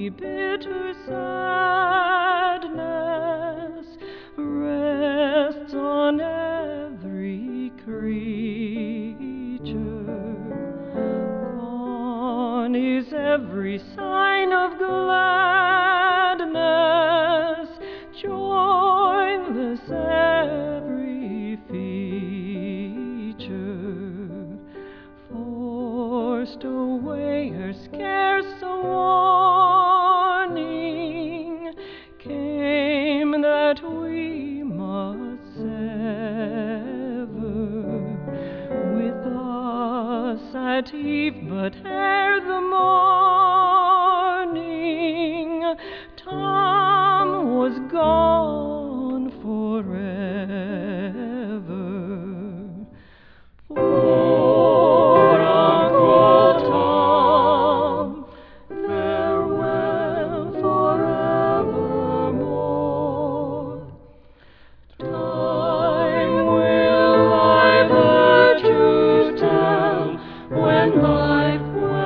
bitter sadness rests on every creature. Gone is every sign of gladness, joyless every feature. Forced away her scarce a warning came that we must sever. With us at eve, but ere the morning, Tom was gone forever. Poor Uncle Tom, farewell forevermore. Time will thy virtues tell when life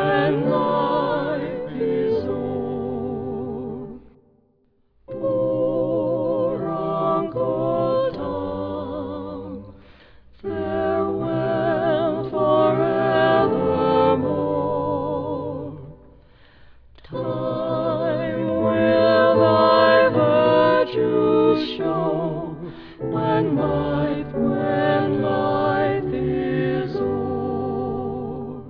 is o'er. Poor Uncle Tom, farewell forevermore. Time will thy virtues show when life is o'er.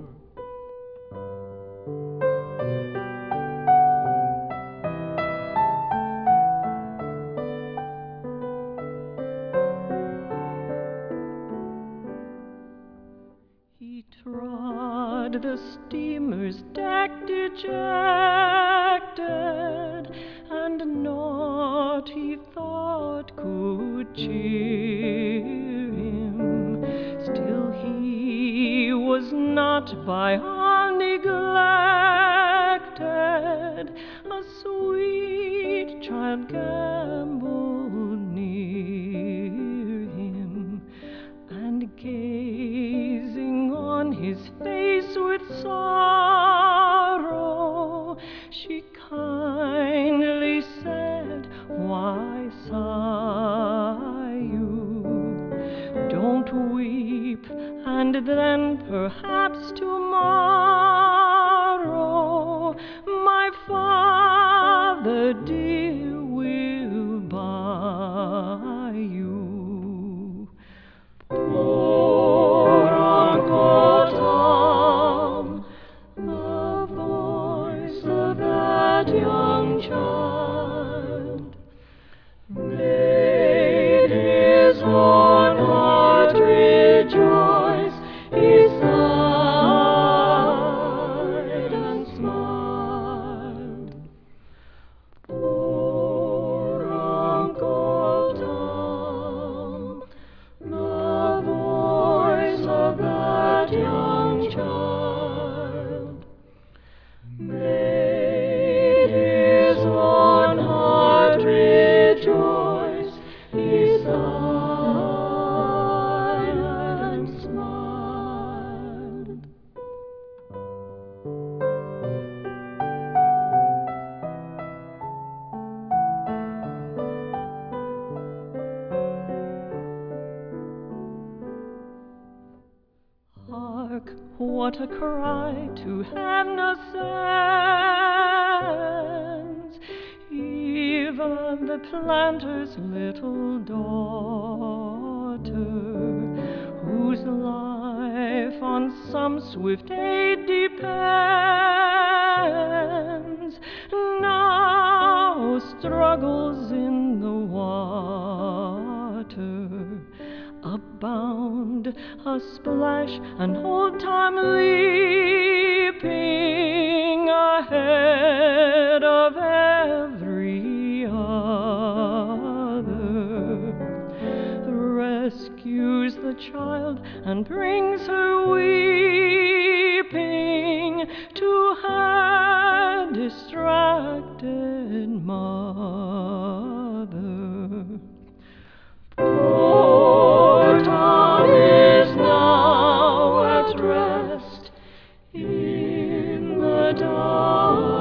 He trod the steamer's deck dejected, and naught he thought could cheer him. Still he was not by all neglected. A sweet child gamboled near him, and gazing on his face with sorrow, she kindly said, "Why sigh you? Don't weep, and then perhaps tomorrow my father dear will buy you." Poor Uncle Tom, the voice of that young child made his own heart rejoice. He sighed and smiled. Poor Uncle Tom, the voice of that young child made his own heart rejoice. He sighed and smiled. Hark, what a cry to heaven ascends! Even the planter's little daughter, whose life on some swift aid depends, now struggles in the water. A bound, a splash, an old-time leaping ahead of every other, rescues the child and brings her weeping to her distracted mother. Poor Tom is now at rest in the dark.